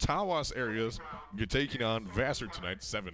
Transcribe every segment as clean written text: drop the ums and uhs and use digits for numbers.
Tawas areas you're taking on Vassar tonight, 7-1.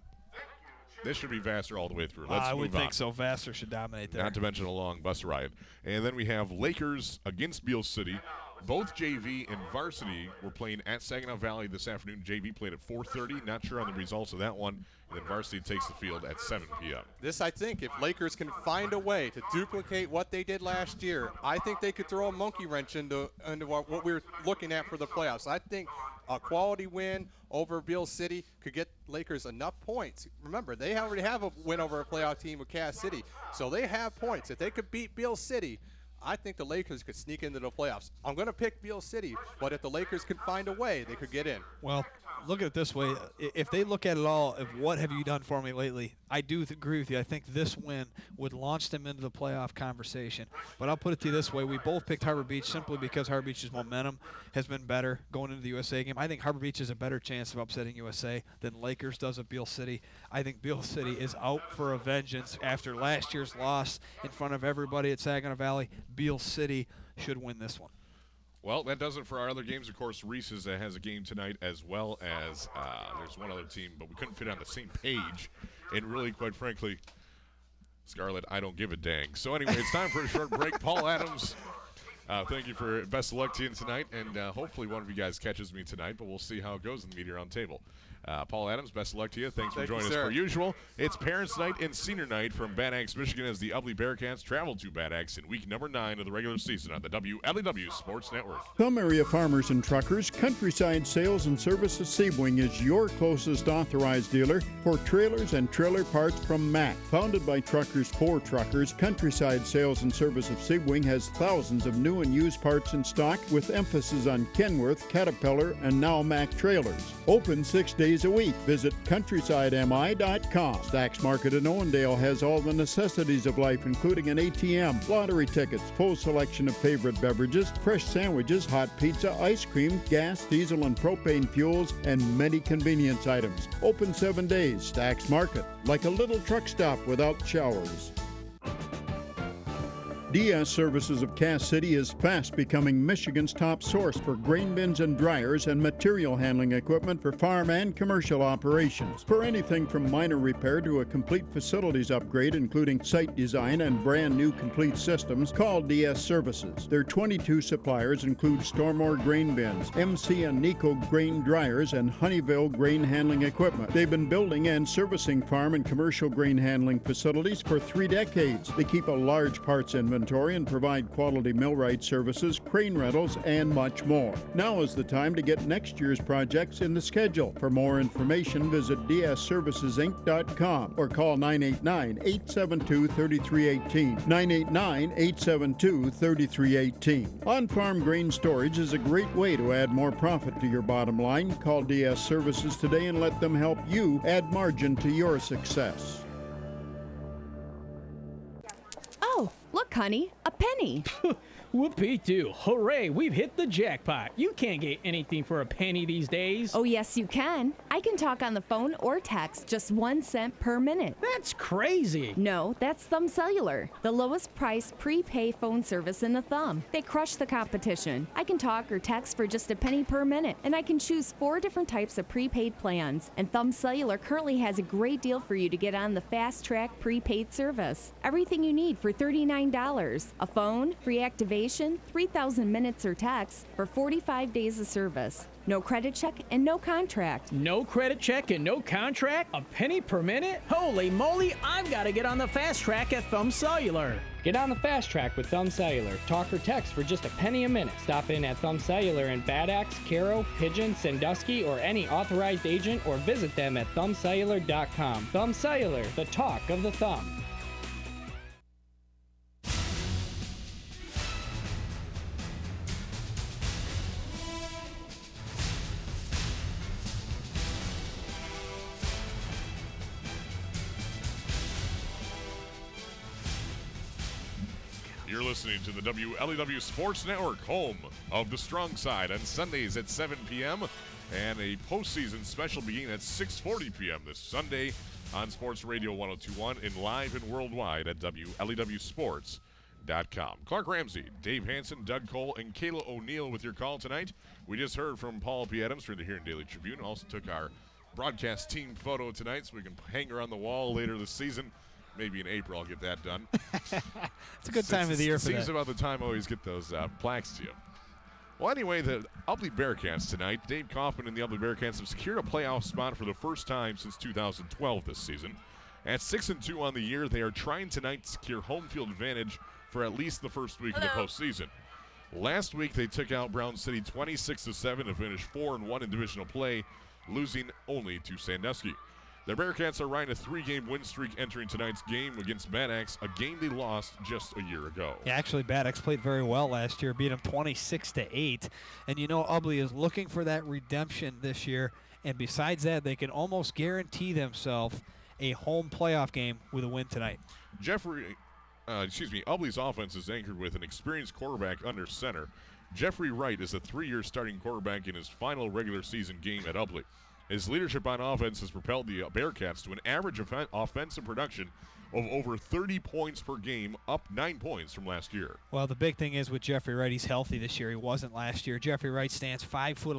This should be Vassar all the way through. Let's I move would on. think so. Vassar should dominate there. Not to mention a long bus ride. And then we have Lakers against Beale City. Both JV and varsity were playing at Saginaw Valley this afternoon. JV played at 4:30. Not sure on the results of that one. And then varsity takes the field at 7 p.m. This, I think, if Lakers can find a way to duplicate what they did last year, I think they could throw a monkey wrench into what we were looking at for the playoffs. I think a quality win over Beale City could get Lakers enough points. Remember, they already have a win over a playoff team with Cass City, so they have points. If they could beat Beale City, I think the Lakers could sneak into the playoffs. I'm going to pick Beale City, but if the Lakers could find a way, they could get in. Well, look at it this way. If they look at it all of what have you done for me lately, I do agree with you. I think this win would launch them into the playoff conversation. But I'll put it to you this way. We both picked Harbor Beach simply because Harbor Beach's momentum has been better going into the USA game. I think Harbor Beach has a better chance of upsetting USA than Lakers does of Beale City. I think Beale City is out for a vengeance after last year's loss in front of everybody at Saginaw Valley. Beale City should win this one. Well, that does it for our other games. Of course, Reese's has a game tonight, as well as there's one other team, but we couldn't fit on the same page. And really, quite frankly, Scarlett, I don't give a dang. So anyway, it's time for a short break. Paul Adams, thank you for best of luck to you tonight, and hopefully one of you guys catches me tonight, but we'll see how it goes in the Media Round Table. Paul Adams, best of luck to you. Thanks for joining us per usual. It's Parents' Night and Senior Night from Bad Axe, Michigan, as the Ubly Bearcats travel to Bad Axe in week number 9 of the regular season on the WLEW Sports Network. Thumb area farmers and truckers, Countryside Sales and Service of Sebring is your closest authorized dealer for trailers and trailer parts from Mack. Founded by truckers for truckers, Countryside Sales and Service of Sebring has thousands of new and used parts in stock with emphasis on Kenworth, Caterpillar, and now Mack trailers. Open 6 days a week. Visit CountrysideMI.com. Stacks Market in Owendale has all the necessities of life, including an ATM, lottery tickets, full selection of favorite beverages, fresh sandwiches, hot pizza, ice cream, gas, diesel, and propane fuels, and many convenience items. Open 7 days. Stacks Market, like a little truck stop without showers. DS Services of Cass City is fast becoming Michigan's top source for grain bins and dryers and material handling equipment for farm and commercial operations. For anything from minor repair to a complete facilities upgrade, including site design and brand new complete systems, call DS Services. Their 22 suppliers include Stormore grain bins, MC and Nico grain dryers, and Honeyville grain handling equipment. They've been building and servicing farm and commercial grain handling facilities for 3 decades. They keep a large parts inventory and provide quality millwright services, crane rentals, and much more. Now is the time to get next year's projects in the schedule. For more information, visit dsservicesinc.com or call 989-872-3318. 989-872-3318. On-farm grain storage is a great way to add more profit to your bottom line. Call DS Services today and let them help you add margin to your success. Oh, look, honey, a penny. Whoopee-doo. Hooray, we've hit the jackpot. You can't get anything for a penny these days. Oh, yes, you can. I can talk on the phone or text just 1 cent per minute. That's crazy. No, that's Thumb Cellular, the lowest price prepay phone service in the Thumb. They crush the competition. I can talk or text for just a penny per minute, and I can choose 4 different types of prepaid plans. And Thumb Cellular currently has a great deal for you to get on the Fast Track prepaid service. Everything you need for $39. A phone, free activation, 3,000 minutes or texts for 45 days of service. No credit check and no contract. No credit check and no contract? A penny per minute? Holy moly, I've got to get on the Fast Track at Thumb Cellular. Get on the Fast Track with Thumb Cellular. Talk or text for just a penny a minute. Stop in at Thumb Cellular in Bad Axe, Caro, Pigeon, Sandusky, or any authorized agent, or visit them at thumbcellular.com. Thumb Cellular, the talk of the thumb. You're listening to the WLEW Sports Network, home of the Strong Side, on Sundays at 7 p.m. and a postseason special beginning at 6:40 p.m. this Sunday on Sports Radio 102.1 and live and worldwide at WLEWsports.com. ThompsonSellerDot.com. Clark Ramsey, Dave Hanson, Doug Cole, and Kayla O'Neill with your call tonight. We just heard from Paul P. Adams from the Huron Daily Tribune. Also took our broadcast team photo tonight so we can hang her on the wall later this season. Maybe in April I'll get that done. It's a good time of the year for that. Seems about the time I always get those plaques to you. Well, anyway, the Ubly Bearcats tonight. Dave Kaufman and the Ubly Bearcats have secured a playoff spot for the first time since 2012 this season. At 6-2 on the year, they are trying tonight to secure home field advantage for at least the first week of the postseason. Last week, they took out Brown City 26-7 to finish 4-1 in divisional play, losing only to Sandusky. The Bearcats are riding a 3-game win streak entering tonight's game against Bad Axe, a game they lost just a year ago. Yeah, actually, Bad Axe played very well last year, beat them 26-8. And you know, Ubly is looking for that redemption this year. And besides that, they can almost guarantee themselves a home playoff game with a win tonight. Ubly's offense is anchored with an experienced quarterback under center. Jeffrey Wright is a 3-year starting quarterback in his final regular season game at Ubly. His leadership on offense has propelled the Bearcats to an average offensive production of over 30 points per game, up 9 points from last year. Well, the big thing is with Jeffrey Wright, he's healthy this year. He wasn't last year. Jeffrey Wright stands 5'11",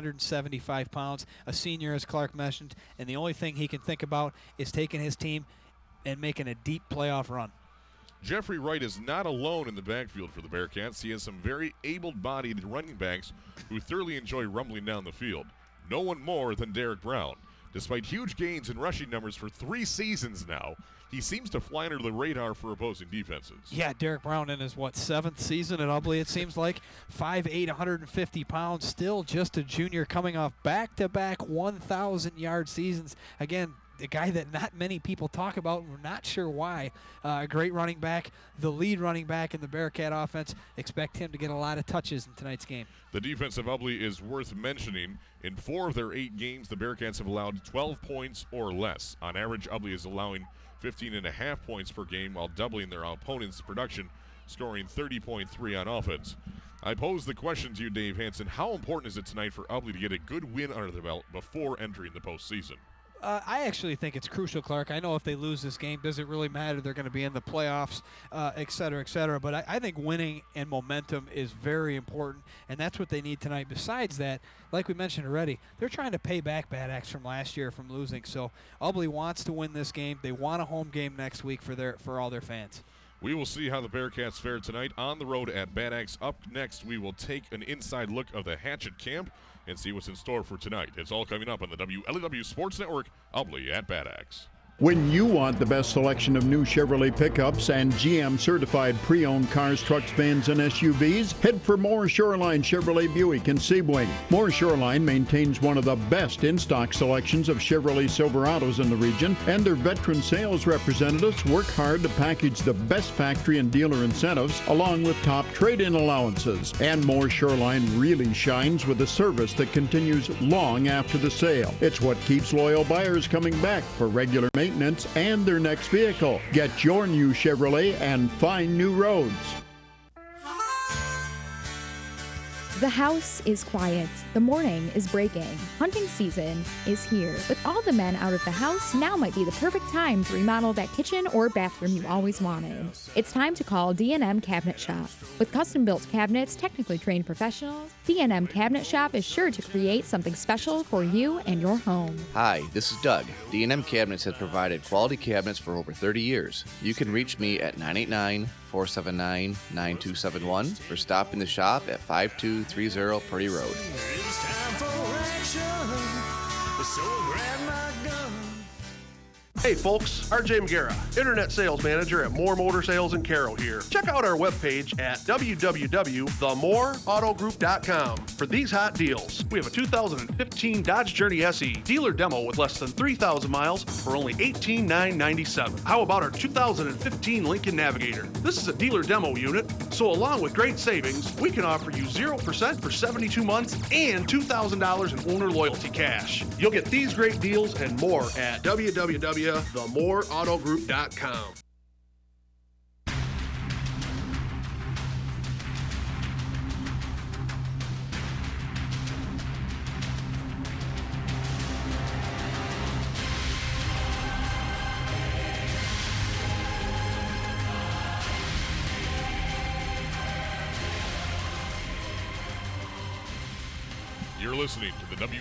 175 pounds, a senior, as Clark mentioned, and the only thing he can think about is taking his team and making a deep playoff run. Jeffrey Wright is not alone in the backfield for the Bearcats. He has some very able-bodied running backs who thoroughly enjoy rumbling down the field. No one more than Derek Brown. Despite huge gains in rushing numbers for 3 seasons now, he seems to fly under the radar for opposing defenses. Yeah, Derek Brown in his, 7th season at Ubly, it seems like. 5'8", 150 pounds, still just a junior, coming off back-to-back 1,000-yard seasons. Again, a guy that not many people talk about, and we're not sure why. A great running back, the lead running back in the Bearcat offense. Expect him to get a lot of touches in tonight's game. The defense of Ubly is worth mentioning. In 4 of their 8 games, the Bearcats have allowed 12 points or less. On average, Ubly is allowing 15.5 points per game while doubling their opponent's production, scoring 30.3 on offense. I pose the question to you, Dave Hanson. How important is it tonight for Ubly to get a good win under the belt before entering the postseason? I actually think it's crucial, Clark. I know if they lose this game, does it really matter? They're going to be in the playoffs, et cetera, et cetera. But I think winning and momentum is very important, and that's what they need tonight. Besides that, like we mentioned already, they're trying to pay back Bad Axe from last year from losing. So Ubly wants to win this game. They want a home game next week for all their fans. We will see how the Bearcats fare tonight on the road at Bad Axe. Up next, we will take an inside look of the Hatchet Camp and see what's in store for tonight. It's all coming up on the WLEW Sports Network, Ubly at Bad Axe. When you want the best selection of new Chevrolet pickups and GM certified pre-owned cars, trucks, vans, and SUVs, head for Moore Shoreline Chevrolet Buick in Sebring. Moore Shoreline maintains one of the best in-stock selections of Chevrolet Silverados in the region, and their veteran sales representatives work hard to package the best factory and dealer incentives along with top trade-in allowances. And Moore Shoreline really shines with a service that continues long after the sale. It's what keeps loyal buyers coming back for regular maintenance and their next vehicle. Get your new Chevrolet and find new roads. The house is quiet. The morning is breaking. Hunting season is here. With all the men out of the house, now might be the perfect time to remodel that kitchen or bathroom you always wanted. It's time to call D&M Cabinet Shop. With custom-built cabinets, technically trained professionals, D&M Cabinet Shop is sure to create something special for you and your home. Hi, this is Doug. D&M Cabinets has provided quality cabinets for over 30 years. You can reach me at 989-479-9271 or stop in the shop at 5230 Purdy Road. It's time for action, so grab my gun. Hey folks, RJ Magara, Internet Sales Manager at Moore Motor Sales in Caro here. Check out our webpage at www.themooreautogroup.com for these hot deals. We have a 2015 Dodge Journey SE dealer demo with less than 3,000 miles for only $18,997. How about our 2015 Lincoln Navigator? This is a dealer demo unit, so along with great savings, we can offer you 0% for 72 months and $2,000 in owner loyalty cash. You'll get these great deals and more at www.themooreautogroup.com. listening to the